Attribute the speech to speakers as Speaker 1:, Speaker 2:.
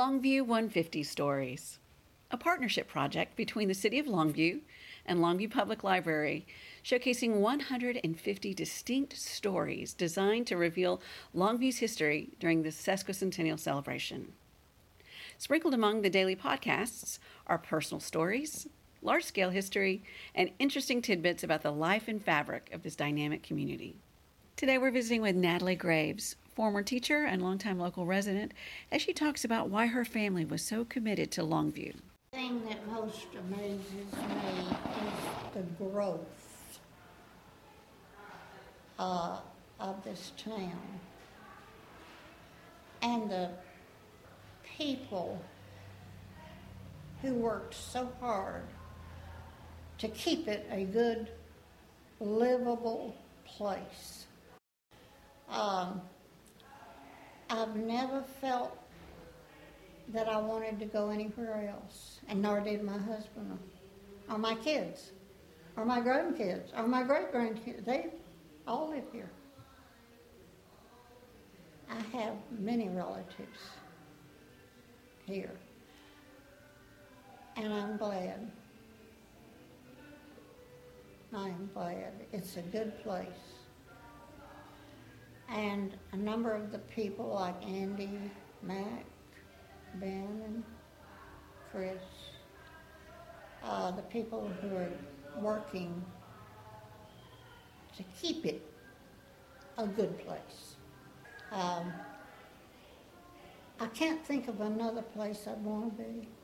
Speaker 1: Longview 150 Stories, a partnership project between the City of Longview and Longview Public Library, showcasing 150 distinct stories designed to reveal Longview's history during the sesquicentennial celebration. Sprinkled among the daily podcasts are personal stories, large-scale history, and interesting tidbits about the life and fabric of this dynamic community. Today we're visiting with Natalie Graves, former teacher and longtime local resident, as she talks about why her family was so committed to Longview.
Speaker 2: The thing that most amazes me is the growth of this town and the people who worked so hard to keep it a good, livable place. I've never felt that I wanted to go anywhere else, and nor did my husband or my kids or my grandkids or my great-grandkids. They all live here. I have many relatives here, and I'm glad. I am glad. It's a good place. And a number of the people like Andy, Mac, Ben, and Chris, the people who are working to keep it a good place. I can't think of another place I'd want to be.